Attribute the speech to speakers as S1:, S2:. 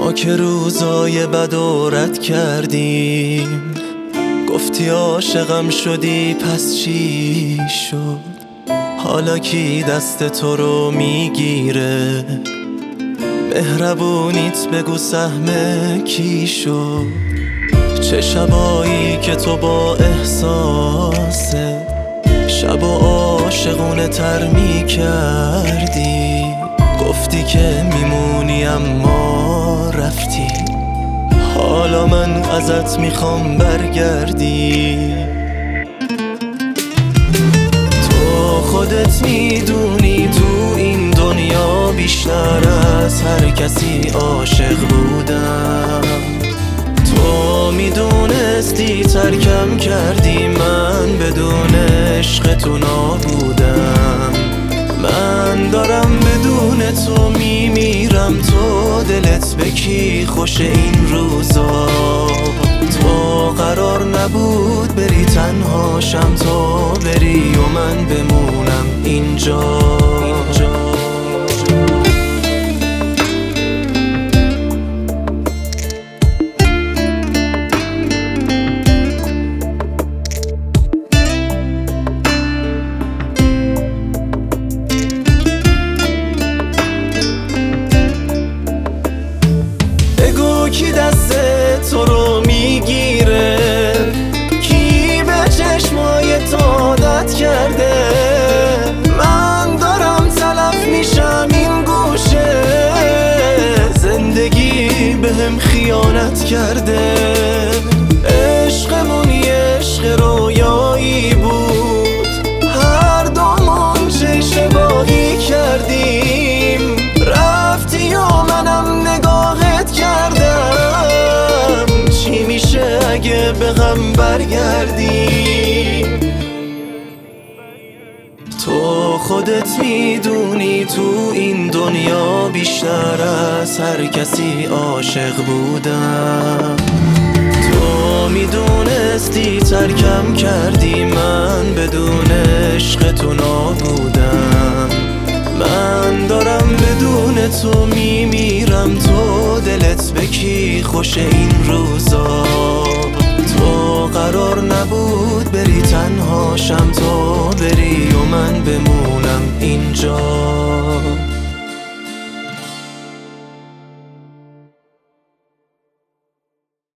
S1: ما که روزای بد و رد کردیم، گفتی عاشقم شدی پس چی شد؟ حالا کی دست تو رو میگیره؟ مهربونیت بگو سهم کی شد؟ چه شبایی که تو با احساس شب و عاشقونه تر می کردی، گفتی که میمونی اما رفتی. حالا من ازت میخوام برگردی. تو خودت میدونی تو این دنیا بیشتر از هر کسی عاشق بودم. تو میدونستی ترکم کردی، من بدون عشق تو نابودم. من دارم بدون تو میمیرم، تو دلت به کی خوش این روزا؟ تو قرار نبود بری تنهاشم، تو بری و من بمونم اینجا. بگو کی دست تو رو میگیره؟ کی به چشمای تو عادت کرده؟ من دارم تلف میشم این گوشه، زندگی بهم خیانت کرده. عشقمون یه عشق رویایی بود، هر دومون چه اشتباهی کردیم. رفتی و منم نگاهت کردم، چی میشه اگه به غم برگردی؟ تو خودت میدونی تو این دنیا بیشتر از هر کسی عاشق بودم. تو میدونستی ترکم کردی، من بدون عشق تو نابودم. من دارم بدون تو میمیرم، تو دلت به کی خوش این روزا؟ تو قرار نبود بری تنهاشم، تو بری